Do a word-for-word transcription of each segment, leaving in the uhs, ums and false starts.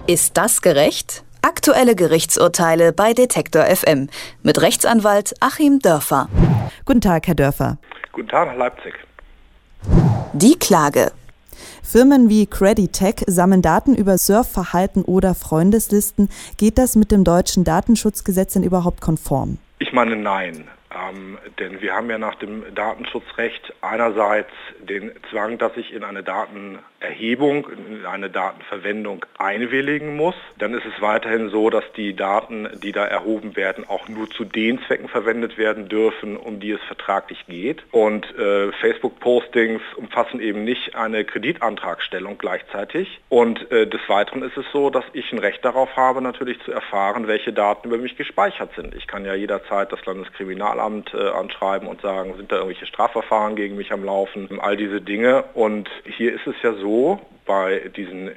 Ist das gerecht? Aktuelle Gerichtsurteile bei Detektor F M mit Rechtsanwalt Achim Dörfer. Guten Tag, Herr Dörfer. Guten Tag nach Leipzig. Die Klage. Firmen wie Creditec sammeln Daten über Surfverhalten oder Freundeslisten. Geht das mit dem deutschen Datenschutzgesetz denn überhaupt konform? Ich meine nein. Ähm, denn wir haben ja nach dem Datenschutzrecht einerseits den Zwang, dass ich in eine Datenerhebung, in eine Datenverwendung einwilligen muss. Dann ist es weiterhin so, dass die Daten, die da erhoben werden, auch nur zu den Zwecken verwendet werden dürfen, um die es vertraglich geht. Und äh, Facebook-Postings umfassen eben nicht eine Kreditantragstellung gleichzeitig. Und äh, des Weiteren ist es so, dass ich ein Recht darauf habe, natürlich zu erfahren, welche Daten über mich gespeichert sind. Ich kann ja jederzeit das Landeskriminalamt äh, anschreiben und sagen, sind da irgendwelche Strafverfahren gegen mich am Laufen, all diese Dinge. Und hier ist es ja so, bei diesen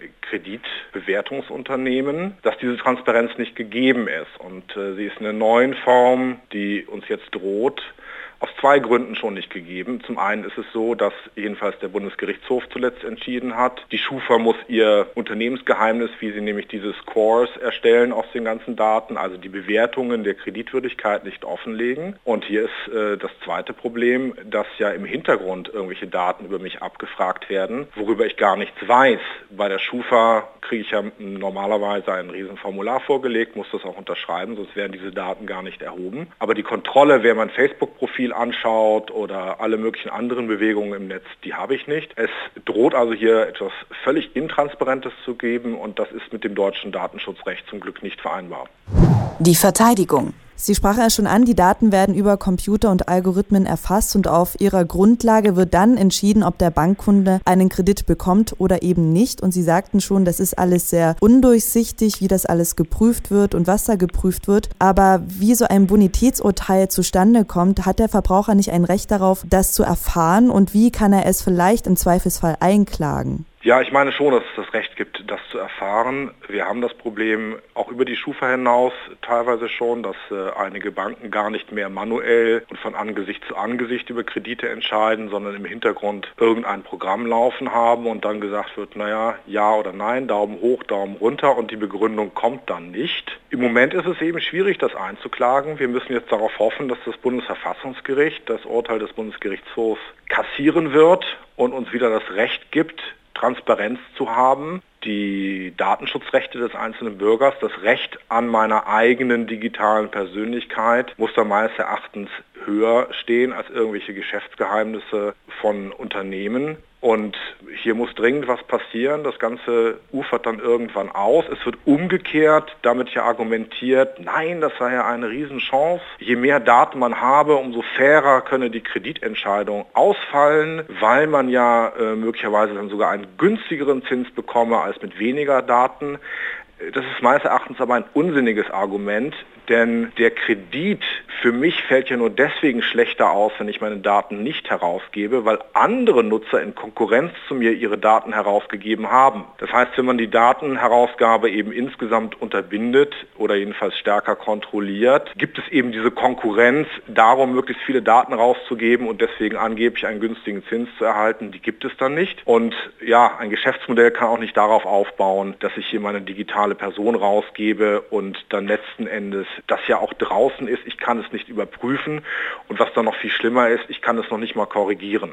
Kreditbewertungsunternehmen, dass diese Transparenz nicht gegeben ist. Und äh, sie ist in der neuen Form, die uns jetzt droht, aus zwei Gründen schon nicht gegeben. Zum einen ist es so, dass jedenfalls der Bundesgerichtshof zuletzt entschieden hat, die Schufa muss ihr Unternehmensgeheimnis, wie sie nämlich diese Scores erstellen aus den ganzen Daten, also die Bewertungen der Kreditwürdigkeit nicht offenlegen. Und hier ist äh, das zweite Problem, dass ja im Hintergrund irgendwelche Daten über mich abgefragt werden, worüber ich gar nichts weiß. Bei der Schufa kriege ich ja normalerweise ein Riesenformular vorgelegt, muss das auch unterschreiben, sonst werden diese Daten gar nicht erhoben. Aber die Kontrolle, wer mein Facebook-Profil anschaut oder alle möglichen anderen Bewegungen im Netz, die habe ich nicht. Es droht also hier etwas völlig Intransparentes zu geben und das ist mit dem deutschen Datenschutzrecht zum Glück nicht vereinbar. Die Verteidigung. Sie sprachen ja schon an, die Daten werden über Computer und Algorithmen erfasst und auf ihrer Grundlage wird dann entschieden, ob der Bankkunde einen Kredit bekommt oder eben nicht. Und Sie sagten schon, das ist alles sehr undurchsichtig, wie das alles geprüft wird und was da geprüft wird. Aber wie so ein Bonitätsurteil zustande kommt, hat der Verbraucher nicht ein Recht darauf, das zu erfahren und wie kann er es vielleicht im Zweifelsfall einklagen? Ja, ich meine schon, dass es das Recht gibt, das zu erfahren. Wir haben das Problem auch über die Schufa hinaus teilweise schon, dass äh, einige Banken gar nicht mehr manuell und von Angesicht zu Angesicht über Kredite entscheiden, sondern im Hintergrund irgendein Programm laufen haben und dann gesagt wird, naja, ja oder nein, Daumen hoch, Daumen runter und die Begründung kommt dann nicht. Im Moment ist es eben schwierig, das einzuklagen. Wir müssen jetzt darauf hoffen, dass das Bundesverfassungsgericht das Urteil des Bundesgerichtshofs kassieren wird und uns wieder das Recht gibt, Transparenz zu haben, die Datenschutzrechte des einzelnen Bürgers, das Recht an meiner eigenen digitalen Persönlichkeit muss da meines Erachtens höher stehen als irgendwelche Geschäftsgeheimnisse von Unternehmen. Und hier muss dringend was passieren. Das Ganze ufert dann irgendwann aus. Es wird umgekehrt damit ja argumentiert, nein, das sei ja eine Riesenchance. Je mehr Daten man habe, umso fairer könne die Kreditentscheidung ausfallen, weil man ja äh, möglicherweise dann sogar einen günstigeren Zins bekomme als mit weniger Daten. Das ist meines Erachtens aber ein unsinniges Argument, denn der Kredit für mich fällt ja nur deswegen schlechter aus, wenn ich meine Daten nicht herausgebe, weil andere Nutzer in Konkurrenz zu mir ihre Daten herausgegeben haben. Das heißt, wenn man die Datenherausgabe eben insgesamt unterbindet oder jedenfalls stärker kontrolliert, gibt es eben diese Konkurrenz darum, möglichst viele Daten rauszugeben und deswegen angeblich einen günstigen Zins zu erhalten. Die gibt es dann nicht. Und ja, ein Geschäftsmodell kann auch nicht darauf aufbauen, dass ich hier meine digitale Person rausgebe und dann letzten Endes das ja auch draußen ist, ich kann es nicht überprüfen und was dann noch viel schlimmer ist, ich kann es noch nicht mal korrigieren.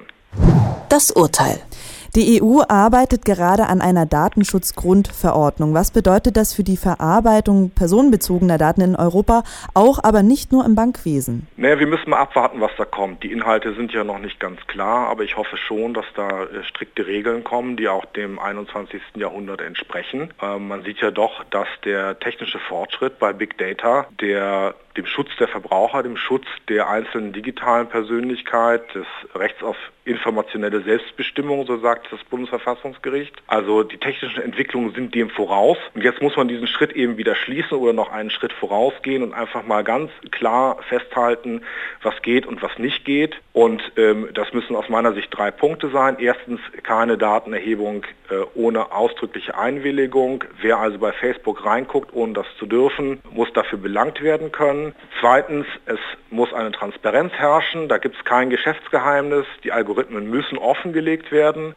Das Urteil. Die E U arbeitet gerade an einer Datenschutzgrundverordnung. Was bedeutet das für die Verarbeitung personenbezogener Daten in Europa, auch aber nicht nur im Bankwesen? Naja, wir müssen mal abwarten, was da kommt. Die Inhalte sind ja noch nicht ganz klar, aber ich hoffe schon, dass da äh, strikte Regeln kommen, die auch dem einundzwanzigsten Jahrhundert entsprechen. Äh, man sieht ja doch, dass der technische Fortschritt bei Big Data, der dem Schutz der Verbraucher, dem Schutz der einzelnen digitalen Persönlichkeit, des Rechts auf informationelle Selbstbestimmung, so sagt das Bundesverfassungsgericht. Also die technischen Entwicklungen sind dem voraus. Und jetzt muss man diesen Schritt eben wieder schließen oder noch einen Schritt vorausgehen und einfach mal ganz klar festhalten, was geht und was nicht geht. Und ähm, das müssen aus meiner Sicht drei Punkte sein. Erstens keine Datenerhebung äh, ohne ausdrückliche Einwilligung. Wer also bei Facebook reinguckt, ohne das zu dürfen, muss dafür belangt werden können. Zweitens, es muss eine Transparenz herrschen. Da gibt es kein Geschäftsgeheimnis. Die Algorithmen müssen offengelegt werden. Und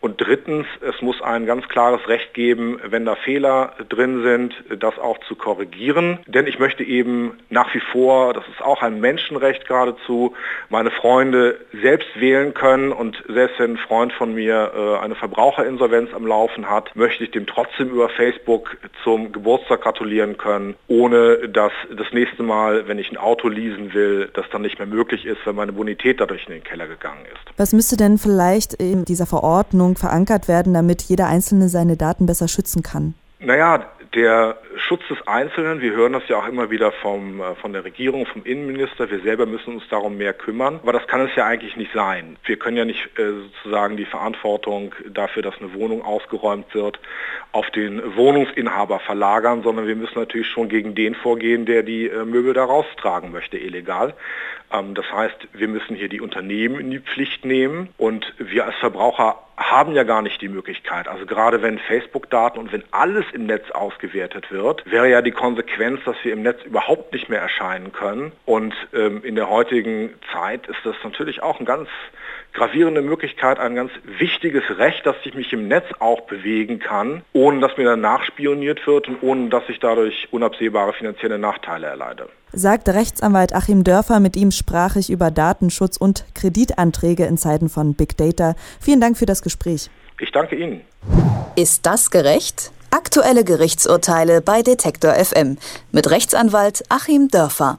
Und drittens, es muss ein ganz klares Recht geben, wenn da Fehler drin sind, das auch zu korrigieren. Denn ich möchte eben nach wie vor, das ist auch ein Menschenrecht geradezu, meine Freunde selbst wählen können. Und selbst wenn ein Freund von mir äh, eine Verbraucherinsolvenz am Laufen hat, möchte ich dem trotzdem über Facebook zum Geburtstag gratulieren können, ohne dass das nächste Mal, wenn ich ein Auto leasen will, das dann nicht mehr möglich ist, weil meine Bonität dadurch in den Keller gegangen ist. Was müsste denn vielleicht in dieser Verordnung verankert werden, damit jeder Einzelne seine Daten besser schützen kann? Naja, der Schutz des Einzelnen, wir hören das ja auch immer wieder vom, von der Regierung, vom Innenminister, wir selber müssen uns darum mehr kümmern, aber das kann es ja eigentlich nicht sein. Wir können ja nicht äh, sozusagen die Verantwortung dafür, dass eine Wohnung ausgeräumt wird, auf den Wohnungsinhaber verlagern, sondern wir müssen natürlich schon gegen den vorgehen, der die äh, Möbel da raustragen möchte, illegal. Ähm, das heißt, wir müssen hier die Unternehmen in die Pflicht nehmen und wir als Verbraucher haben ja gar nicht die Möglichkeit. Also gerade wenn Facebook-Daten und wenn alles im Netz ausgewertet wird, wäre ja die Konsequenz, dass wir im Netz überhaupt nicht mehr erscheinen können. Und ähm, in der heutigen Zeit ist das natürlich auch eine ganz gravierende Möglichkeit, ein ganz wichtiges Recht, dass ich mich im Netz auch bewegen kann, ohne dass mir dann nachspioniert wird und ohne dass ich dadurch unabsehbare finanzielle Nachteile erleide. Sagt Rechtsanwalt Achim Dörfer. Mit ihm sprach ich über Datenschutz und Kreditanträge in Zeiten von Big Data. Vielen Dank für das Gespräch. Ich danke Ihnen. Ist das gerecht? Aktuelle Gerichtsurteile bei Detektor F M mit Rechtsanwalt Achim Dörfer.